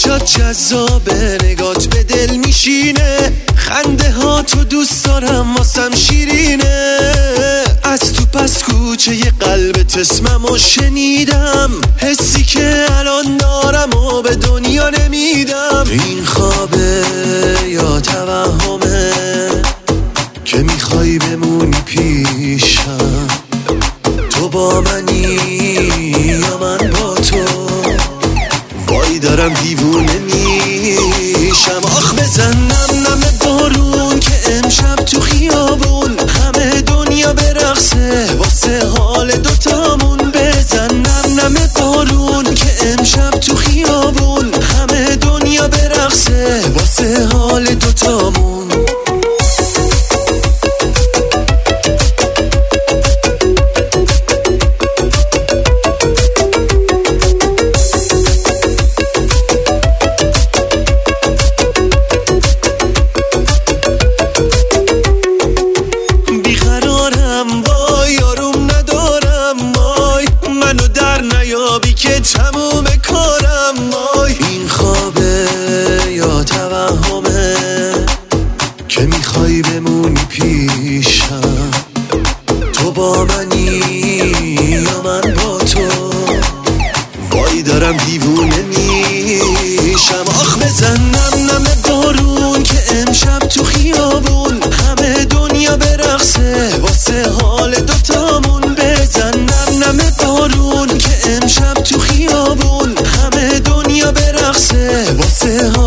چشات جذابه، نگات به دل میشینه، خنده ها تو دوست دارم واسم شیرینه. از تو پس کوچه ی قلبت اسممو شنیدم، حسی که الان دارم و به دنیا نمیدم. این خوابه یا توهمه که میخوای بمونی پیشم؟ تو با منی یا من با تو؟ وای دارم دیوونه میشم. آخ بزن نم بارون که امشب تو خیابون همه دنیا برقصه واسه حال دوتامون. بزن نم بارون که امشب تو خیابون همه دنیا برقصه واسه حال دوتامون. که تموم کارم وای. این خوابه یا توهمه که میخوای بمونی پیشم؟ تو با منی یا من با تو؟ وای دارم دیوونه میشم. آخ بزن نم بارون که امشب تو خیابون همه دنیا برقصه واسه حال دوتامون. بزن نم بارون که امشب تو خیابون همه دنیا برقصه واسه